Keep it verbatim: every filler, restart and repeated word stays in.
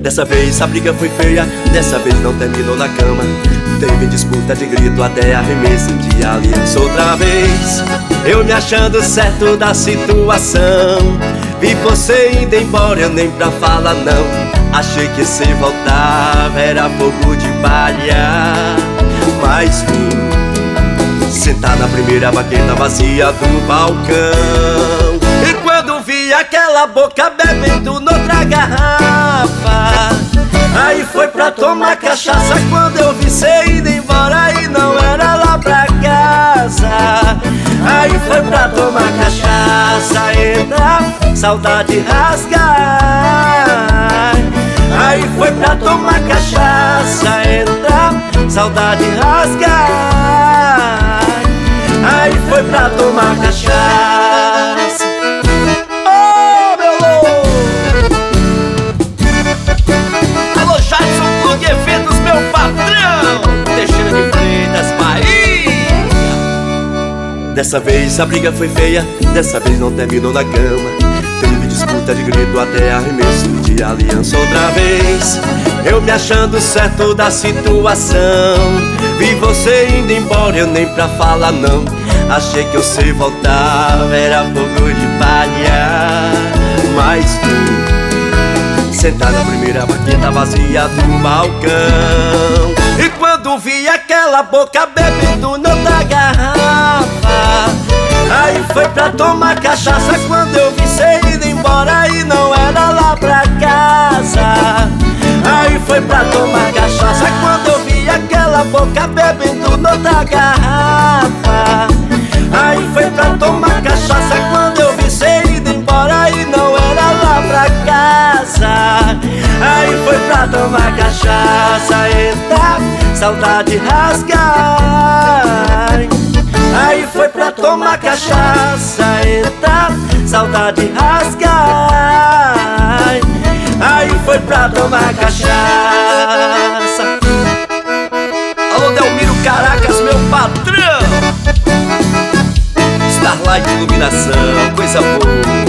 Dessa vez a briga foi feia, dessa vez não terminou na cama. Teve disputa de grito até arremesso de aliança outra vez. Eu me achando certo da situação, vi você indo embora, eu nem pra falar não. Achei que se voltava era fogo de palha, mas vim sentar na primeira baqueta vazia do balcão. E quando vi aquela boca bebendo noutra garrafa, aí foi pra tomar cachaça. Quando eu vi cê indo embora e não era lá pra casa, aí foi pra tomar cachaça, entra, saudade rasgar. Aí foi pra tomar cachaça, entra, saudade rasgar. Aí foi pra tomar cachaça. Oh, meu louco! Alô, Jadson Plug Eventos, meu patrão! Teixeira de Freitas, Bahia. Dessa vez a briga foi feia, dessa vez não terminou na cama. Teve disputa de grito até arremesso de aliança outra vez. Eu me achando certo da situação, vi você indo embora, eu nem pra falar não. Achei que eu sei voltar, era fogo de palha, mas fui sentar na primeira baqueta vazia do balcão. E quando vi aquela boca bebendo noutra garrafa, aí foi pra tomar cachaça. Quando eu vi cê indo embora e não era lá pra casa, aí foi pra tomar cachaça. Quando eu vi aquela boca bebendo noutra garrafa, aí foi pra tomar cachaça. Quando eu vi cê indo embora e não era lá pra casa, aí foi pra tomar cachaça, eita, saudade rasgar. Aí foi pra tomar cachaça, eita, saudade rasgar. Aí foi pra tomar cachaça. Alô, Delmiro Caracas, meu patrão. Starlight Iluminação, coisa boa.